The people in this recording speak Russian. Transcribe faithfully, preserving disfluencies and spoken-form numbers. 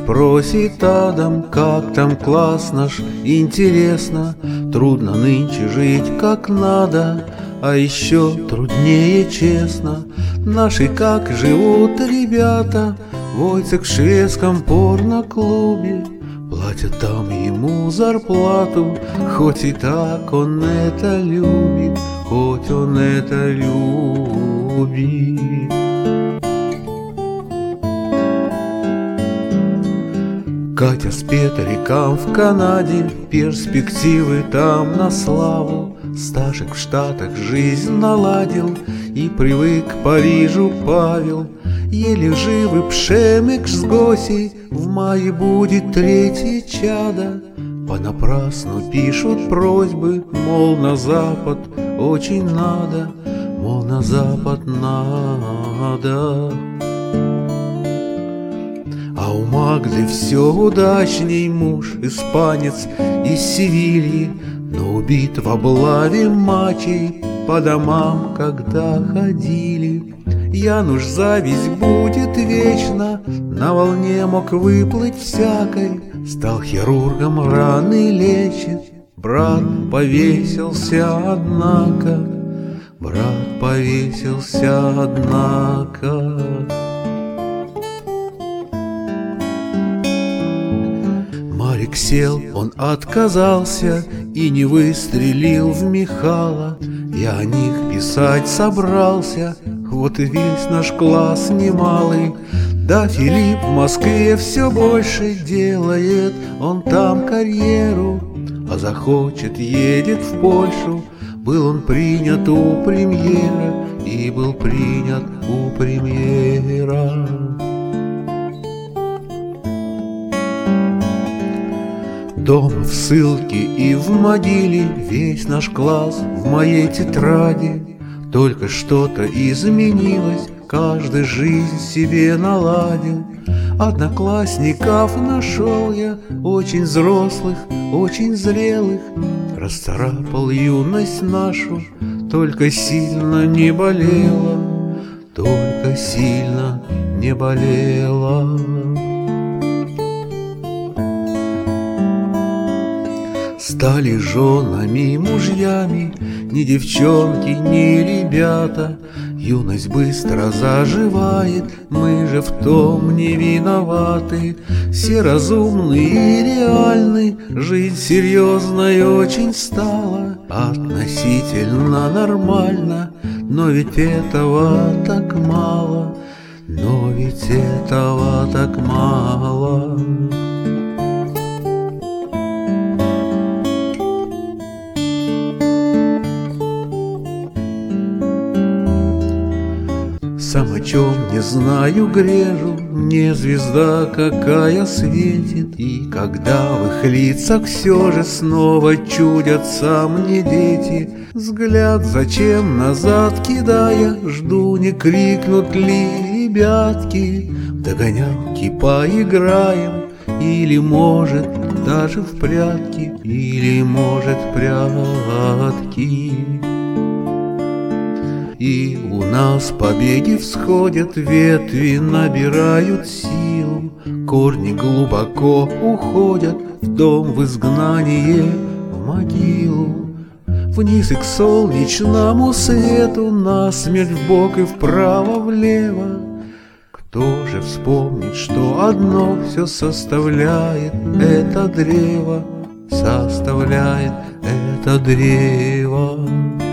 спросит Адам, как там класс наш, интересно. Трудно нынче жить как надо, а еще труднее честно. Наши как живут ребята, Войцек в шведском порно-клубе. Платят там ему зарплату, хоть и так он это любит, хоть он это любит. Катя с Петриком в Канаде, перспективы там на славу. Сташек в Штатах жизнь наладил, и привык к Парижу Павел. Еле живы Пшемик с Госей, в мае будет третье чадо. Понапрасну пишут просьбы, мол, на Запад очень надо, мол, на Запад надо. А у Магды все удачней муж, испанец из Севильи, но убит в облаве мачей по домам, когда ходили. Януш зависть будет вечно, на волне мог выплыть всякой. Стал хирургом, раны лечит, брат повесился, однако. Брат повесился, однако. Марик сел, он отказался и не выстрелил в Михала. Я о них писать собрался, вот и весь наш класс немалый. Да Филипп в Москве все больше делает, он там карьеру, а захочет, едет в Польшу. Был он принят у премьера и был принят у премьера. Дома в ссылке и в могиле весь наш класс в моей тетради. Только что-то изменилось, каждый жизнь себе наладил. Одноклассников нашел я, очень взрослых, очень зрелых. Расцарапал юность нашу, только сильно не болела, только сильно не болела. Стали женами, мужьями, ни девчонки, ни ребята. Юность быстро заживает, мы же в том не виноваты. Все разумны и реальны, жизнь серьезной очень стала. Относительно нормально, но ведь этого так мало, но ведь этого так мало. Сам о чем не знаю грежу, мне звезда какая светит. И когда в их лицах все же снова чудятся мне дети, взгляд зачем назад кидая, жду, не крикнут ли ребятки. В догонялки поиграем, или может даже в прятки, или может прятки. И у нас побеги всходят, ветви набирают силу, корни глубоко уходят в дом, в изгнание, в могилу. Вниз и к солнечному свету, насмерть вбок и вправо-влево. Кто же вспомнит, что одно все составляет это древо, составляет это древо?